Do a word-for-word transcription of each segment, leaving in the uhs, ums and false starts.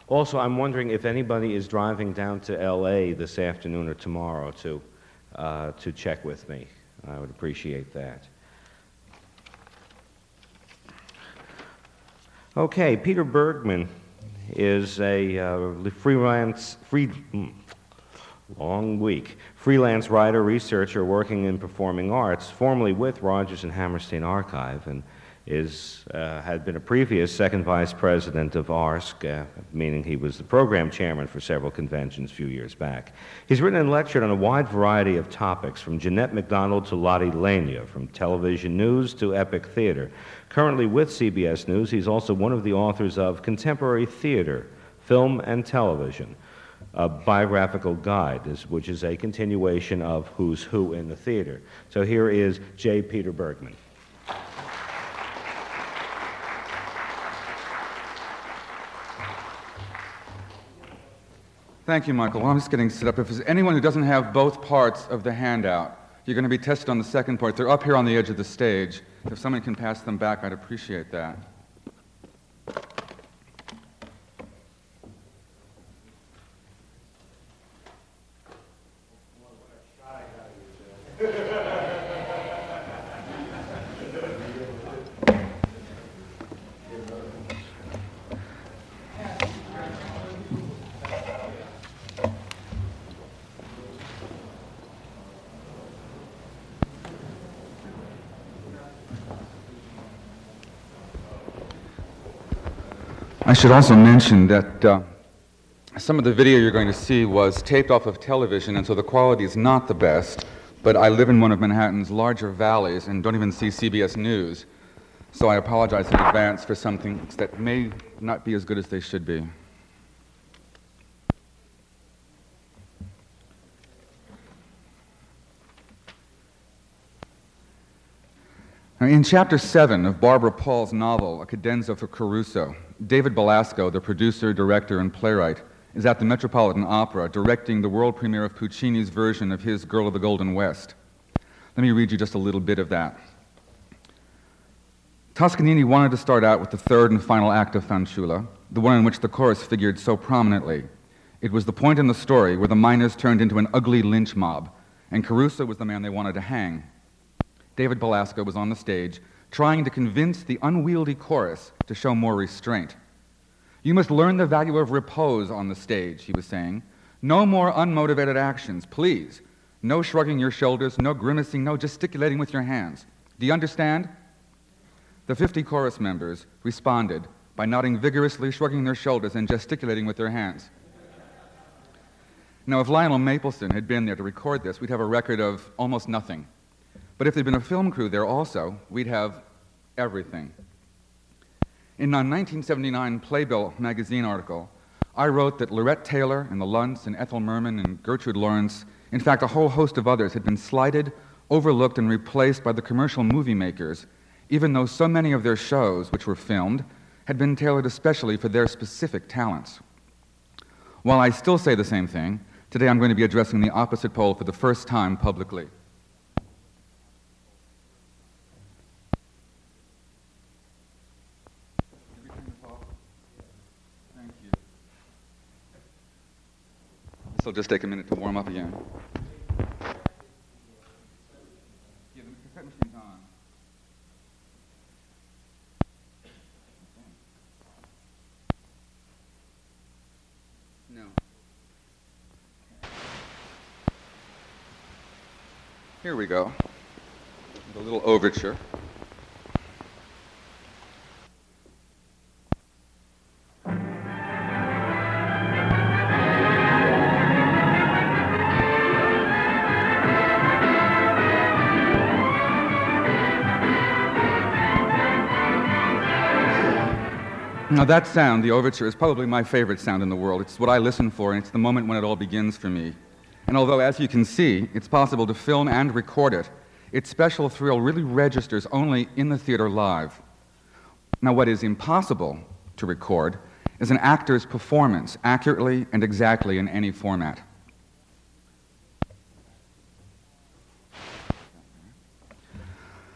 Also, I'm wondering if anybody is driving down to L A this afternoon or tomorrow to, uh, to check with me. I would appreciate that. Okay, Peter Bergman is a uh, freelance, free, mm, long week, freelance writer, researcher working in performing arts, formerly with Rodgers and Hammerstein Archive, and is uh, had been a previous second vice president of A R S C, uh, meaning he was the program chairman for several conventions a few years back. He's written and lectured on a wide variety of topics, from Jeanette MacDonald to Lotte Lenya, from television news to epic theater. Currently with C B S News, he's also one of the authors of Contemporary Theater, Film and Television, a biographical guide, which is a continuation of Who's Who in the Theater. So here is J. Peter Bergman. Thank you, Michael. Well, I'm just getting set up. If there's anyone who doesn't have both parts of the handout, you're going to be tested on the second part. They're up here on the edge of the stage. If someone can pass them back, I'd appreciate that. I should also mention that uh, some of the video you're going to see was taped off of television, and so the quality is not the best, but I live in one of Manhattan's larger valleys and don't even see C B S News, so I apologize in advance for some things that may not be as good as they should be. Now, in Chapter seven of Barbara Paul's novel, A Cadenza for Caruso, David Belasco, the producer, director, and playwright, is at the Metropolitan Opera directing the world premiere of Puccini's version of his Girl of the Golden West. Let me read you just a little bit of that. Toscanini wanted to start out with the third and final act of Fanciulla, the one in which the chorus figured so prominently. It was the point in the story where the miners turned into an ugly lynch mob, and Caruso was the man they wanted to hang. David Belasco was on the stage trying to convince the unwieldy chorus to show more restraint. You must learn the value of repose on the stage, he was saying. No more unmotivated actions, please. No shrugging your shoulders, no grimacing, no gesticulating with your hands. Do you understand? The fifty chorus members responded by nodding vigorously, shrugging their shoulders, and gesticulating with their hands. Now, if Lionel Mapleson had been there to record this, we'd have a record of almost nothing. But if there'd been a film crew there also, we'd have everything. In a nineteen seventy-nine Playbill magazine article, I wrote that Lorette Taylor and the Lunts and Ethel Merman and Gertrude Lawrence, in fact a whole host of others, had been slighted, overlooked, and replaced by the commercial movie makers, even though so many of their shows, which were filmed, had been tailored especially for their specific talents. While I still say the same thing, today I'm going to be addressing the opposite pole for the first time publicly. This will just take a minute to warm up again. Yeah, the cassette machine's on. No. Here we go. The little overture. Now that sound, the overture, is probably my favorite sound in the world. It's what I listen for, and it's the moment when it all begins for me. And although, as you can see, it's possible to film and record it, its special thrill really registers only in the theater live. Now, what is impossible to record is an actor's performance accurately and exactly in any format.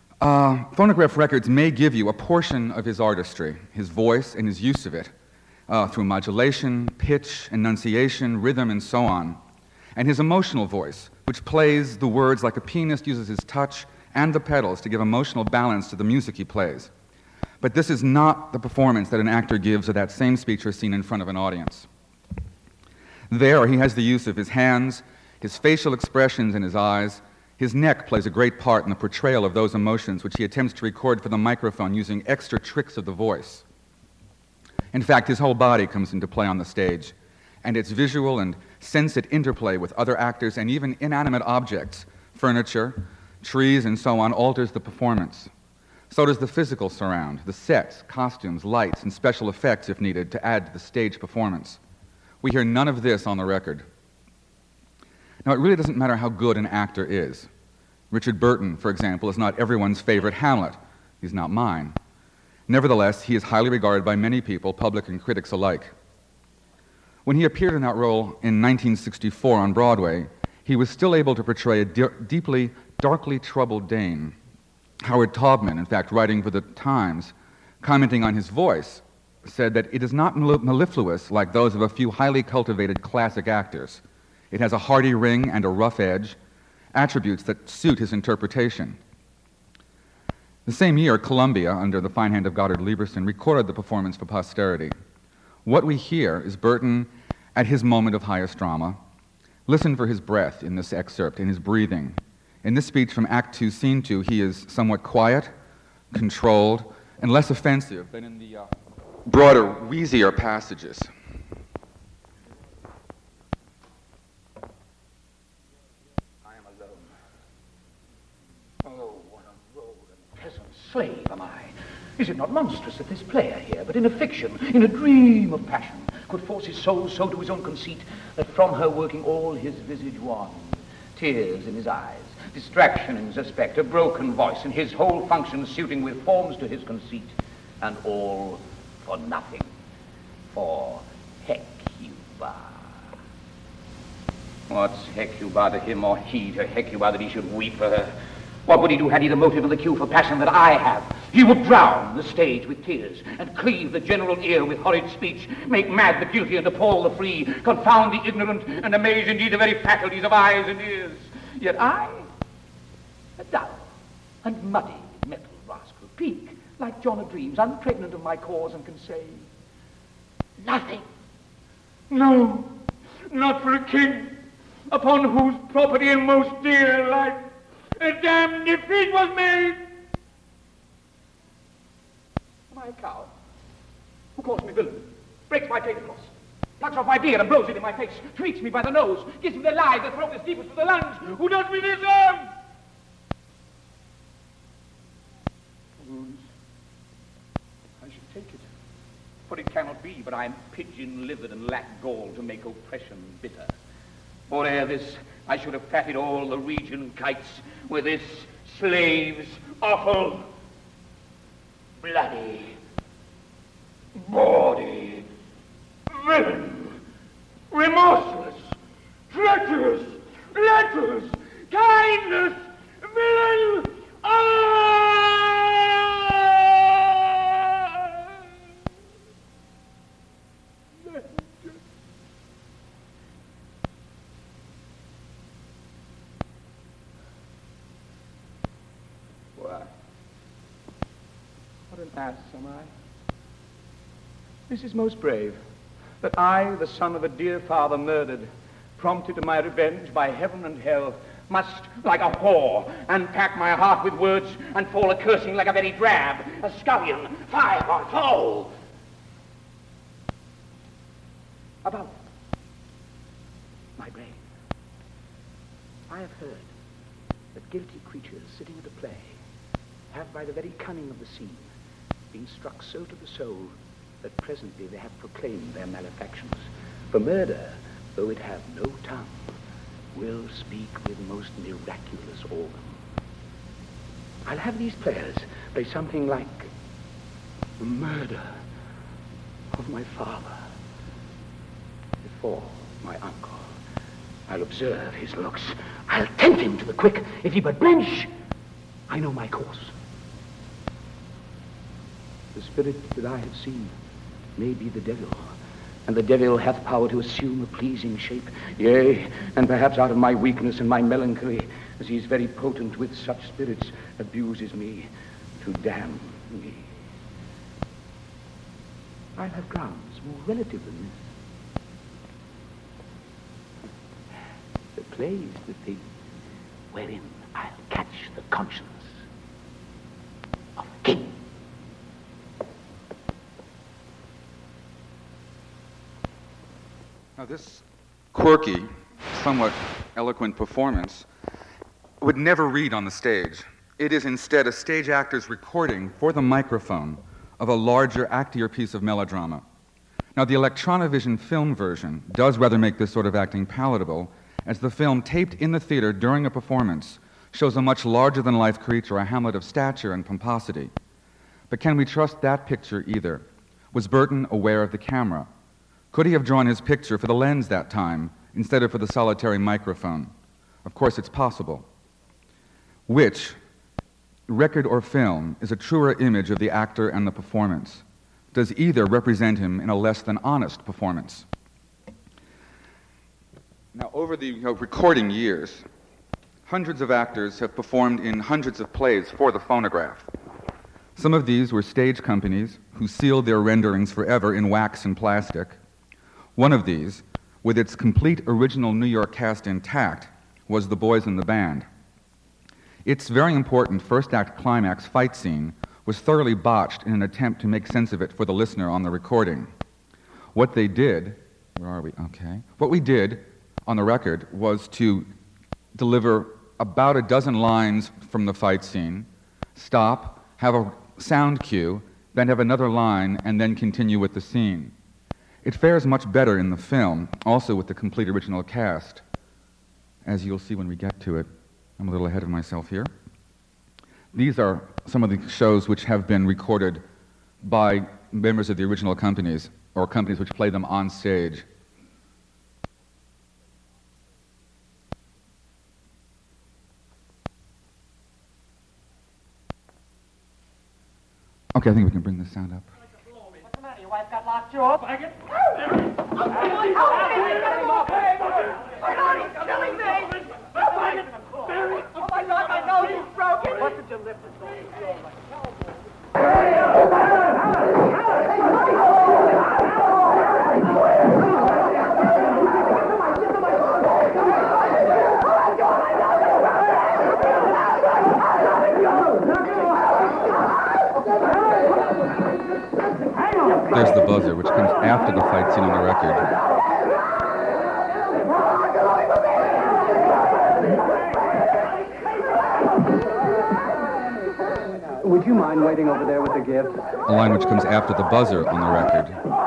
Uh, phonograph records may give you a portion of his artistry, his voice, and his use of it. uh, through modulation, pitch, enunciation, rhythm, and so on. And his emotional voice, which plays the words like a pianist uses his touch and the pedals to give emotional balance to the music he plays. But this is not the performance that an actor gives of that same speech or scene in front of an audience. There, he has the use of his hands, his facial expressions, and his eyes. His neck plays a great part in the portrayal of those emotions which he attempts to record for the microphone using extra tricks of the voice. In fact, his whole body comes into play on the stage, and its visual and sensate interplay with other actors and even inanimate objects, furniture, trees, and so on, alters the performance. So does the physical surround, the sets, costumes, lights, and special effects, if needed, to add to the stage performance. We hear none of this on the record. Now, it really doesn't matter how good an actor is. Richard Burton, for example, is not everyone's favorite Hamlet. He's not mine. Nevertheless, he is highly regarded by many people, public and critics alike. When he appeared in that role in nineteen sixty-four on Broadway, he was still able to portray a de- deeply, darkly troubled Dane. Howard Taubman, in fact, writing for the Times, commenting on his voice, said that it is not mellifluous like those of a few highly cultivated classic actors. It has a hearty ring and a rough edge, attributes that suit his interpretation. The same year, Columbia, under the fine hand of Goddard Lieberson, recorded the performance for posterity. What we hear is Burton at his moment of highest drama. Listen for his breath in this excerpt, in his breathing. In this speech from Act Two, Scene Two, he is somewhat quiet, controlled, and less offensive than in the uh, broader, wheezier passages. I am alone. Oh, what a rogue and peasant slave am I. Is it not monstrous that this player here, but in a fiction, in a dream of passion, could force his soul so to his own conceit that from her working all his visage wan, tears in his eyes, distraction in his aspect, a broken voice, and his whole function suiting with forms to his conceit, and all for nothing, for Hecuba. What's Hecuba to him, or he to Hecuba, that he should weep for her? What would he do had he the motive and the cue for passion that I have? He would drown the stage with tears, and cleave the general ear with horrid speech, make mad the guilty and appall the free, confound the ignorant, and amaze indeed the very faculties of eyes and ears. Yet I, a dull and muddy metal rascal, peak, like John of Dreams, unpregnant of my cause, and can say nothing. No, not for a king, upon whose property and most dear life a damned defeat was made. Am I a coward? Who calls me villain, breaks my tablecloth, plucks off my beard and blows it in my face, tweaks me by the nose, gives me the lie, the throat is deepest to the lungs, who does me this harm? Wounds, I should take it, for it cannot be, but I am pigeon-livered and lack gall to make oppression bitter. For ere this, I should have fatted all the region kites with this slave's awful, bloody, bawdy, villain, remorseless, treacherous, lecherous, kindness, villain, ah! What an ass am I? This is most brave, that I, the son of a dear father murdered, prompted to my revenge by heaven and hell, must, like a whore, unpack my heart with words and fall a-cursing like a very drab, a scullion, vile, foul. Above, my brain, I have heard that guilty creatures sitting at a play have by the very cunning of the scene been struck so to the soul that presently they have proclaimed their malefactions. For murder, though it have no tongue, will speak with most miraculous organ. I'll have these players play something like the murder of my father before my uncle. I'll observe his looks. I'll tempt him to the quick. If he but blench, I know my course. The spirit that I have seen may be the devil, and the devil hath power to assume a pleasing shape. Yea, and perhaps out of my weakness and my melancholy, as he is very potent with such spirits, abuses me to damn me. I have grounds more relative than this. The play's the thing wherein I'll catch the conscience of a king. Now, this quirky, somewhat eloquent performance would never read on the stage. It is instead a stage actor's recording for the microphone of a larger, actier piece of melodrama. Now, the Electronovision film version does rather make this sort of acting palatable, as the film taped in the theater during a performance shows a much larger-than-life creature, a Hamlet of stature and pomposity. But can we trust that picture either? Was Burton aware of the camera? Could he have drawn his picture for the lens that time instead of for the solitary microphone? Of course, it's possible. Which, record or film, is a truer image of the actor and the performance? Does either represent him in a less than honest performance? Now, over the you know, recording years, hundreds of actors have performed in hundreds of plays for the phonograph. Some of these were stage companies who sealed their renderings forever in wax and plastic. One of these, with its complete original New York cast intact, was The Boys in the Band. Its very important first act climax fight scene was thoroughly botched in an attempt to make sense of it for the listener on the recording. What they did, where are we? Okay. What we did on the record was to deliver about a dozen lines from the fight scene, stop, have a sound cue, then have another line, and then continue with the scene. It fares much better in the film, also with the complete original cast, as you'll see when we get to it. I'm a little ahead of myself here. These are some of the shows which have been recorded by members of the original companies, or companies which play them on stage. Okay, I think we can bring this sound up. What's the matter? Your wife got locked you up? I get... Oh, my God, my nose is broken. What did you lift it There's the buzzer, which comes after the fight scene on the record. Would you mind waiting over there with the gift? A line which comes after the buzzer on the record.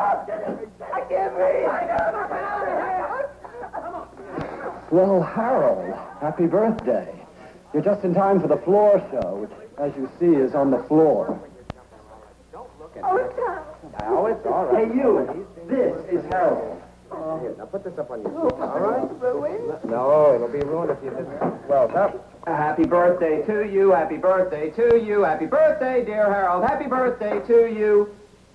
Well, Harold, happy birthday. You're just in time for the floor show, which, as you see, is on the floor. Oh, it's Harold. Now it's all right. Hey, you. This is Harold. Here, now put this up on your seat, all right? Ruined? No, it'll be ruined if you just... Well, that... Happy birthday to you, happy birthday to you, happy birthday, dear Harold, happy birthday to you.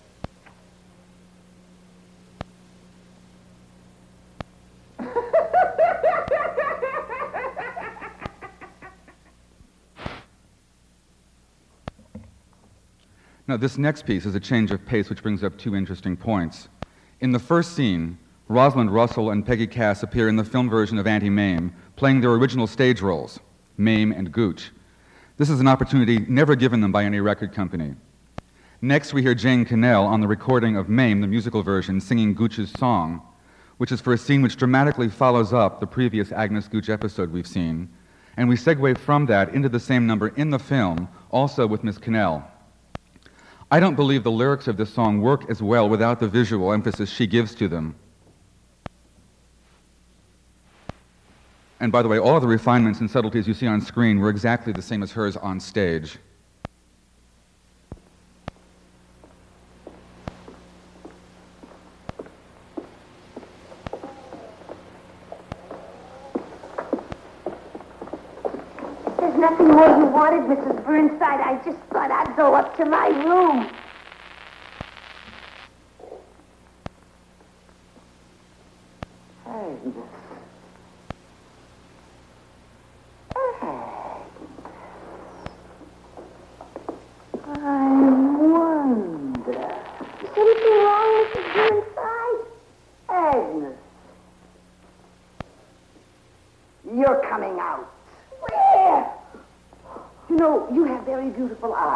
Now, this next piece is a change of pace which brings up two interesting points. In the first scene, Rosalind Russell and Peggy Cass appear in the film version of Auntie Mame, playing their original stage roles, Mame and Gooch. This is an opportunity never given them by any record company. Next, we hear Jane Cannell on the recording of Mame, the musical version, singing Gooch's song, which is for a scene which dramatically follows up the previous Agnes Gooch episode we've seen, and we segue from that into the same number in the film, also with Miss Cannell. I don't believe the lyrics of this song work as well without the visual emphasis she gives to them. And by the way, all of the refinements and subtleties you see on screen were exactly the same as hers on stage. There's nothing more you wanted, Missus Burnside. I just thought I'd go up to my room.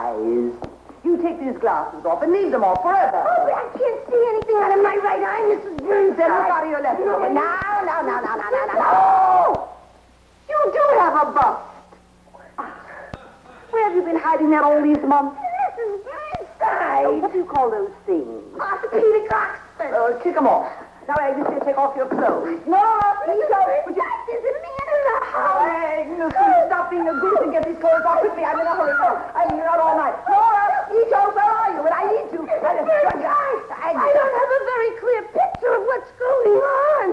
eyes. You take these glasses off and leave them off forever. Oh, I can't see anything out of my right eye, Missus Burnside. Then look out of your left. No, Okay, now, now, now, now, now, now, now. Oh! You do have a bust. Where have you been hiding that all these months? Missus Burnside. Oh, what do you call those things? Orthopedic Oxford. Oh, kick them off. Now, Agnes, you take off your clothes. No, please don't. Would you... There's a man in the house. Agnes, you stop being a goose and get these clothes off quickly. I'm in a hurry now. I'm here out all night. Nora, Ito, where are you? And I need you. Missus Burnside, I don't have a very clear picture of what's going on.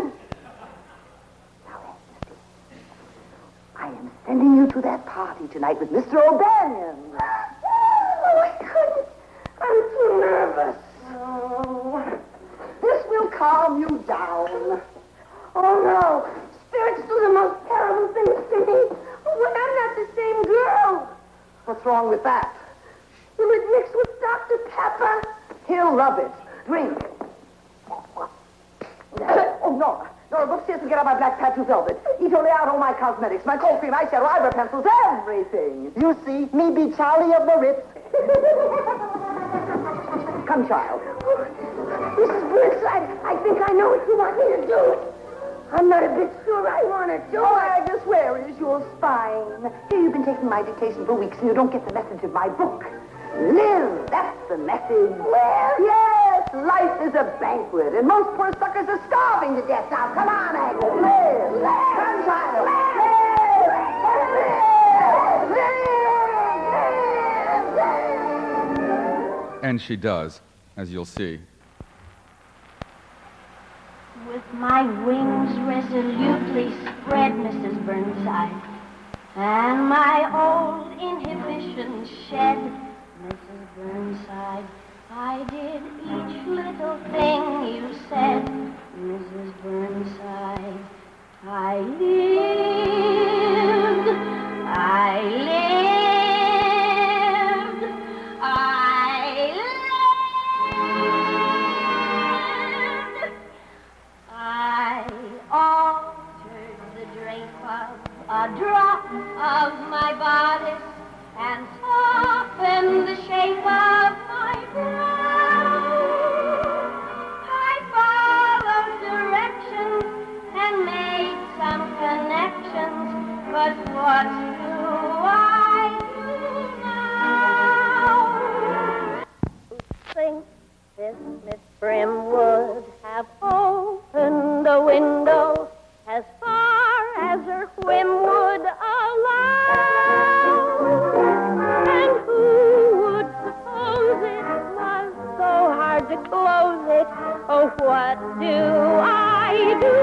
I am sending you to that party tonight with Mister O'Banion. Oh, I couldn't. I'm too nervous. Oh, this will calm you down. Oh, no. Spirits do the most terrible things to me. When I'm not the same girl. What's wrong with that? Will it mix with Doctor Pepper? He'll love it. Drink. Oh, Nora. Nora, go upstairs and get out my black tattoo velvet. Ito, lay out all my cosmetics, my cold cream, eyeshadow, eyebrow pencils, everything. You see, me be Charlie of the Ritz. Come, child. Missus Burnside, I think I know what you want me to do. I'm not a bit sure I want to do Oh, it. Agnes, where is your spine? Here you've been taking my dictation for weeks and you don't get the message of my book. Live, that's the message. Well, Yes, life is a banquet, and most poor suckers are starving to death. Now, come on, Agnes, live. Live. Come, child. Live. Live. Live. And she does, as you'll see. With my wings resolutely spread, Missus Burnside, and my old inhibitions shed, Missus Burnside, I did each little thing you said, Missus Burnside. I lived, I lived, I lived. I altered the drape of a drop of my bodice and softened the shape of my brow. I followed directions and made some connections, but what do I do now? Think this Miss Brim would have opened the window as far as her whim would allow. And who would suppose it was so hard to close it? Oh, what do I do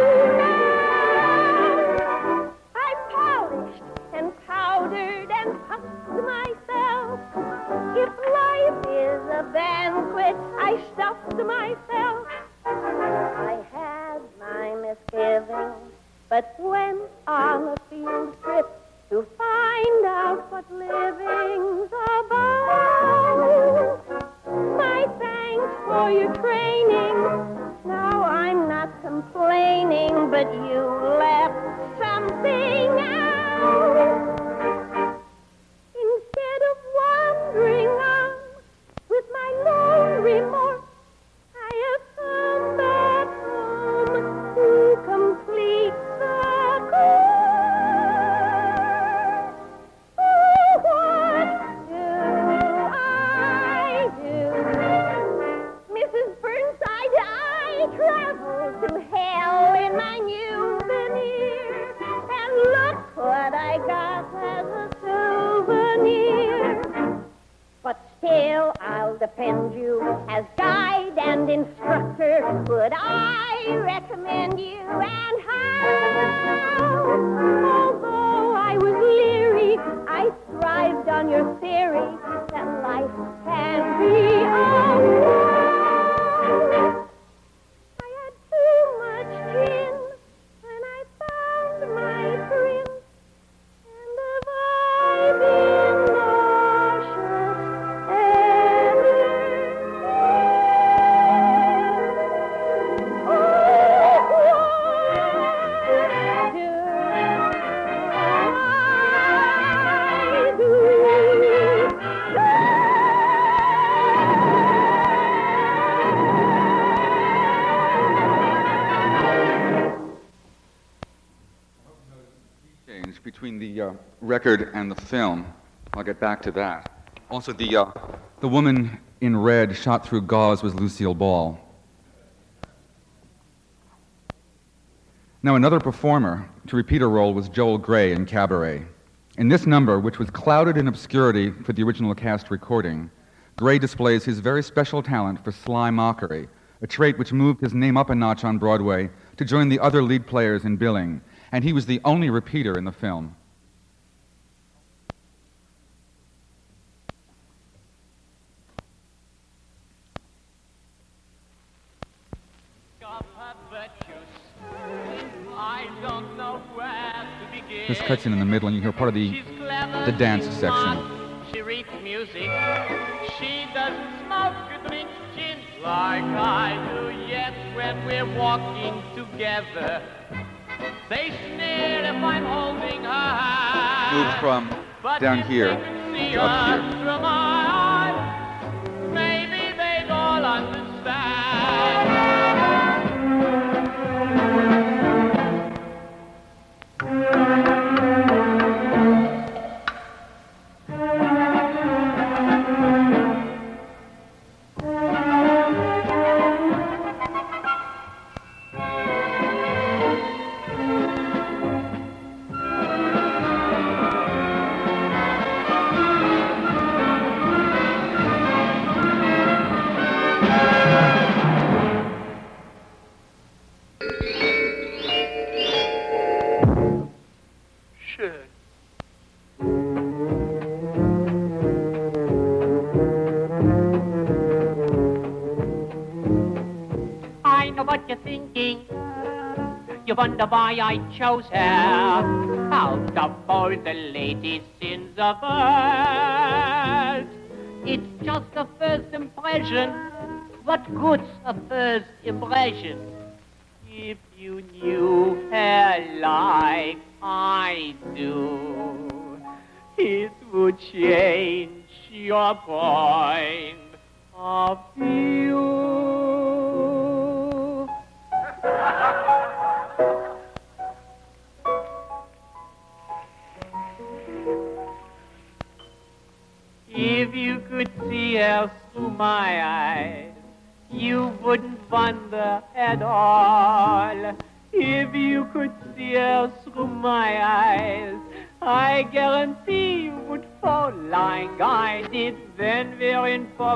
now? I polished and powdered and puffed myself. If life is a banquet, I stuffed myself. I had my misgivings, but went on a field trip to find out what living's about. My thanks for your training. Now I'm not complaining, but you left something out. Instead of wandering on with my lone remorse, I have come back home to complete the course. Oh, what do I do? Missus Burnside, I traveled to hell in my new veneer, and look what I got as a souvenir. But still, I'll defend you as guide and instructor. Would I recommend you, and how? Although I was leery, I thrived on your theory that life can be a wow. I had too much gin when I found my prince. And have I been nauseous ever since? Oh, what do I do? between the uh, record and the film. I'll get back to that. Also, the, uh, the woman in red shot through gauze was Lucille Ball. Now, another performer to repeat a role was Joel Grey in Cabaret. In this number, which was clouded in obscurity for the original cast recording, Grey displays his very special talent for sly mockery, a trait which moved his name up a notch on Broadway to join the other lead players in billing, and he was the only repeater in the film. This cuts in in the middle, and you hear part of the, the dance section. She reads music. She doesn't smoke or drink gin like I do. Yet when we're walking together, they sneer if I'm holding her hand. Move from But down if here they could see to up us here. through my eyes, maybe they'd all understand. I know what you're thinking. You wonder why I chose her out of all the ladies in the world. It's just a first impression. What good's a first impression? If you knew her like I do, it would change your point of view. If you could see her through my eyes, you wouldn't wonder at all. If you could see her through my eyes, I guarantee you would fall like I did. Then we're in for